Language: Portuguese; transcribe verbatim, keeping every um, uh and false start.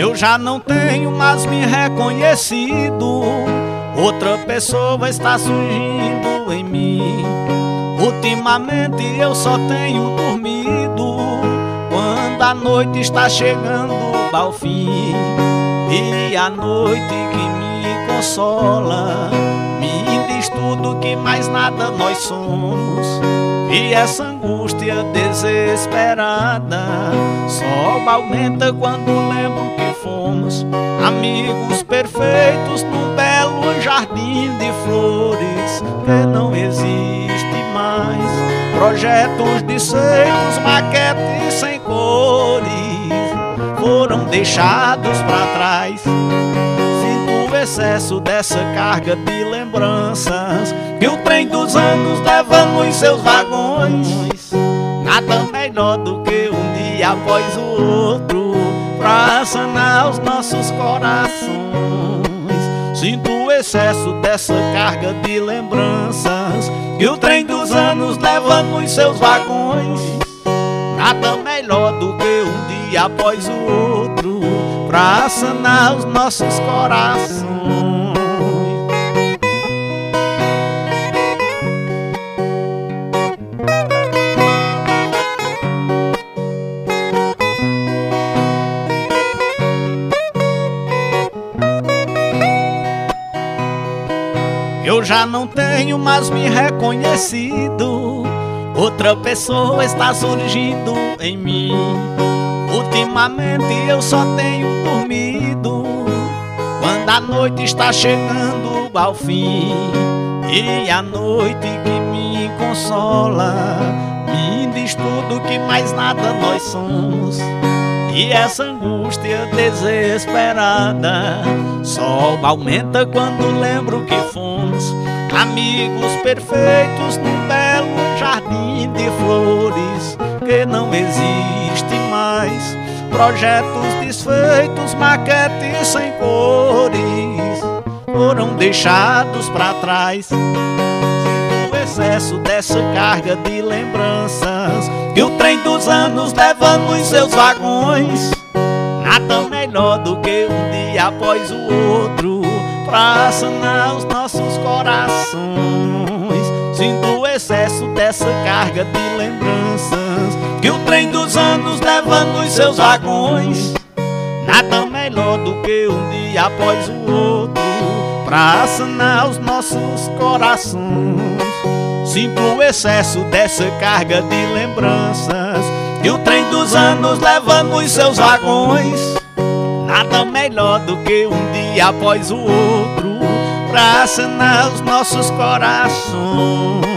Eu já não tenho mais me reconhecido, outra pessoa está surgindo em mim. Ultimamente eu só tenho dormido quando a noite está chegando ao fim. E a noite que me consola me diz tudo que mais nada nós somos. E essa angústia desesperada só aumenta quando lembro que fomos amigos perfeitos num belo jardim de flores que não existe mais. Projetos desfeitos, maquetes sem cores foram deixados pra trás. Sinto o excesso dessa carga de lembranças que o trem dos anos leva nos seus vagões. Nada melhor do que um dia após o outro pra sanar os nossos corações. Sinto o excesso dessa carga de lembranças que o trem dos anos leva nos seus vagões. Nada melhor do que um dia após o outro pra sanar os nossos corações. Eu já não tenho mais me reconhecido, outra pessoa está surgindo em mim. Ultimamente eu só tenho dormido quando a noite está chegando ao fim. E a noite que me consola me diz tudo que mais nada nós somos. E essa angústia desesperada só aumenta quando lembro que fomos amigos perfeitos num belo jardim de flores que não existe mais. Projetos desfeitos, maquetes sem cores foram deixados pra trás. O excesso dessa carga de lembranças que o trem dos anos leva nos seus vagões. Nada melhor do que um dia após o outro pra sanar os nossos corações. Sinto o excesso dessa carga de lembranças que o trem dos anos leva nos seus vagões. Nada melhor do que um dia após o outro pra sanar os nossos corações. Sinto o excesso dessa carga de lembranças que o trem dos anos leva nos seus vagões. Nada melhor do que um dia após o outro pra sanar os nossos corações.